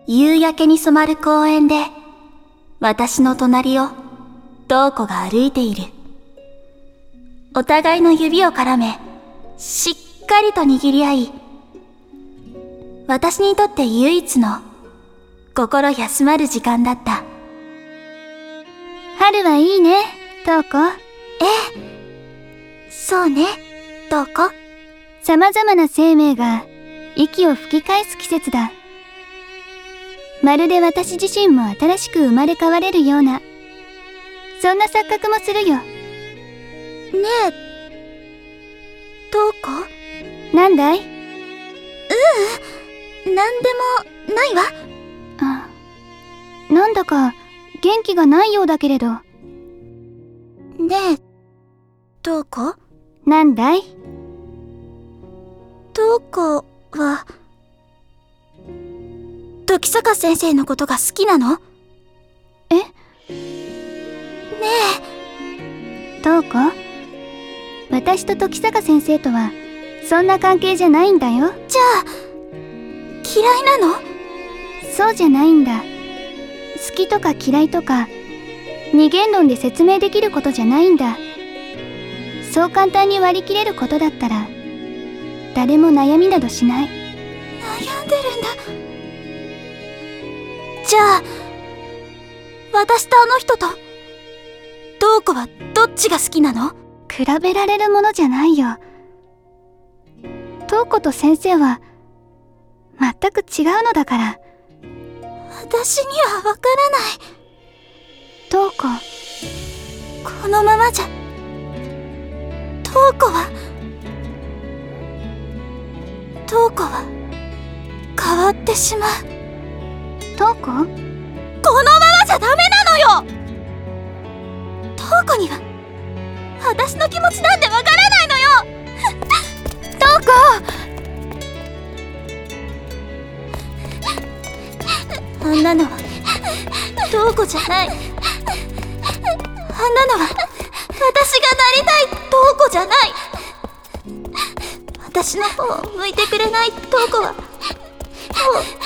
夕焼けに染まる公園で、私の隣を、瞳子が歩いている。お互いの指を絡め、しっかりと握り合い、私にとって唯一の、心休まる時間だった。 春はいいね、瞳子。 ええ。そうね、瞳子。 様々な生命が、息を吹き返す季節だ。まるで私自身も新しく生まれ変われるような、そんな錯覚もするよ。ねえ、瞳子？ なんだい？ なんでもないわ。 なんだか元気がないようだけれど。 ねえ、瞳子？ なんだい？ 瞳子は、時坂先生のことが好きなの？ え？ ねえ。瞳子？私と時坂先生とは、そんな関係じゃないんだよ。 じゃあ、嫌いなの？ そうじゃないんだ。好きとか嫌いとか、二元論で説明できることじゃないんだ。そう簡単に割り切れることだったら、誰も悩みなどしない。 悩んでるんだ。じゃあ、私とあの人と、瞳子はどっちが好きなの？ 比べられるものじゃないよ。瞳子と先生は、全く違うのだから。 私にはわからない。 瞳子。 このままじゃ、瞳子は変わってしまう。 瞳子？ このままじゃダメなのよ。瞳子には私の気持ちなんてわからないのよ。 瞳子！ あんなのは瞳子じゃない。あんなのは私がなりたい瞳子じゃない。私の方を向いてくれない瞳子はもう